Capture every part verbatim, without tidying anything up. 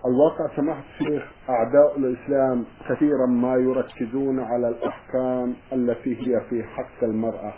الواقع سماحة الشيخ أعداء الإسلام كثيرا ما يركزون على الأحكام التي هي في حق المرأة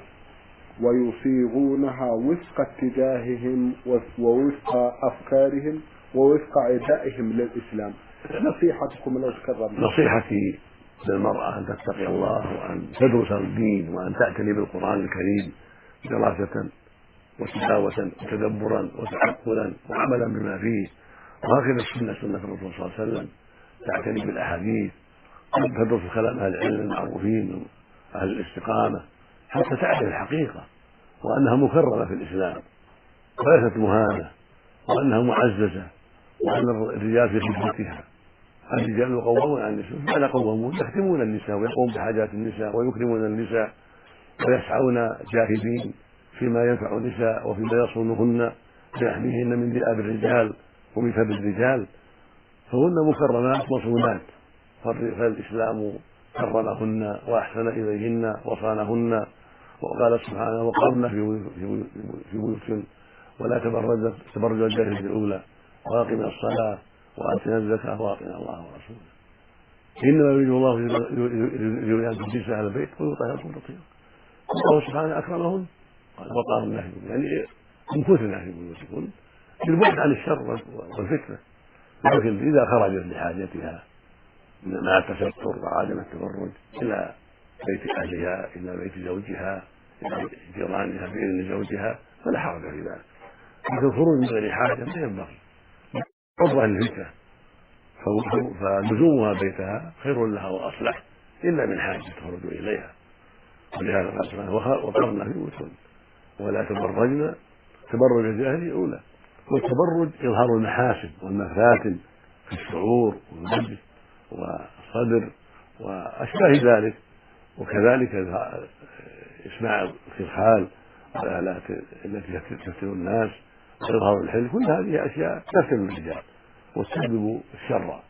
ويصيغونها وفق اتجاههم ووفق أفكارهم ووفق عدائهم للإسلام. نصيحتكم لو تكرمنا. نصيحتي للمرأة أن تتقي الله وأن تدرس الدين وأن تعتني بالقرآن الكريم دراسة وتلاوة وتدبرا وتعقلا وعملا بما فيه، وهكذا السنة سنة الرسول صلى الله عليه وسلم، تعتني بالأحاديث، تدرس كلام أهل العلم المعروفين أهل الاستقامة حتى تعرف الحقيقة وأنها مكرمة في الإسلام وليست مهانة، وأنها معززة، وأن الرجال في خدمتها. الرجال قوامون على النساء، ماذا قوامون؟ يخدمون النساء ويقومون بحاجات النساء ويكرمون النساء ويسعون جاهدين فيما ينفع النساء وفيما يصونهن ويحميهن من ذئاب الرجال ومن ثب الرجال، فهن مكرمات مصونات، فالإسلام كرمهن وأحسن إليهن وصانهن، وقال سبحانه: وقرن في بيوتكن ولا تبرجن تبرج الجاهلية الأولى وأقمنا الصلاة وآتنا الزكاة وأطعنا الله ورسوله إنما يريد الله يريد أن تنكسوا أهل البيت ويطهركم تطهيرا. الله سبحانه أكرمهن وقارن في يعني امكثنا في بيوتكن للبعد عن الشر والفتنة، لكن إذا خرجت لحاجتها مع التستر وعدم التبرج إلى بيت أهلها إلى بيت زوجها إلى جيرانها بإذن زوجها فلا حرج في ذلك، لكن الخروج من غير حاجة لا ينبغي عرضة للفتنة، فلزومها بيتها خير لها وأصلح إلا من حاجة تخرج إليها. ولهذا قال سبحانه: وقرن في بيوتكن ولا تبرجن تبرج الجاهلية الأولى. والتبرج إظهار المحاسن والمفاتن في الشعور والوجه والصدر وأشباه ذلك، وكذلك إسماع الخلخال والآلات التي تفتن الناس وإظهار الحلم، كل هذه أشياء تفتن الرجال وتسبب الشر.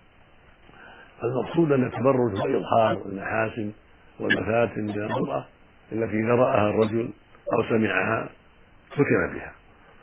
المقصود أن التبرج هو إظهار المحاسن والمفاتن من المرأة التي إذا رآها الرجل أو سمعها فتن بها.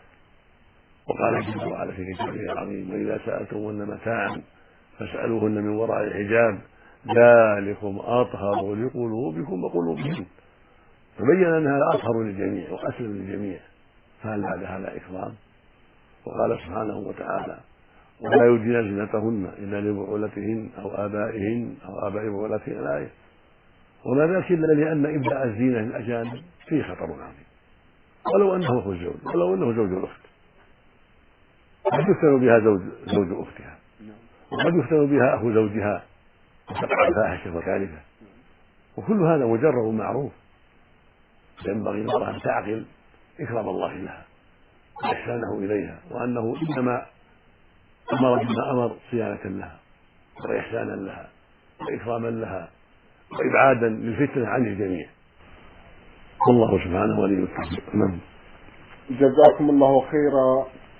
وقال جل وعلا في كتابه العظيم: وإذا سألتموهن متاعا فاسألوهن من وراء الحجاب ذلكم أطهر لقلوبكم وقلوبهن. فبين أنها أطهر للجميع وأسلم للجميع، فهل بعد هذا إكرام؟ وقال سبحانه وتعالى: ولا يبدين زينتهن إلا لبعولتهن أو آبائهن أو آباء بعولتهن. الآية. وما ذاك إلا لأن إبداء الزينة للأجانب فيه خطر عظيم، ولو أنه أخو الزوج ولو أنه زوج الأخت، قد يفتن بها زوج زوج أختها، وقد يفتن بها أخو زوجها وتقع الفاحشة وكارثة، وكل هذا مجرد معروف. ينبغي المرأة أن تعقل إكرام الله لها وإحسانه إليها، وأنه إنما أمر بما أمر صيانة لها وإحسانا لها وإكراما لها وإبعادا للفتنة عن الجميع. والله سبحانه ولي التوفيق. جزاكم الله خيرا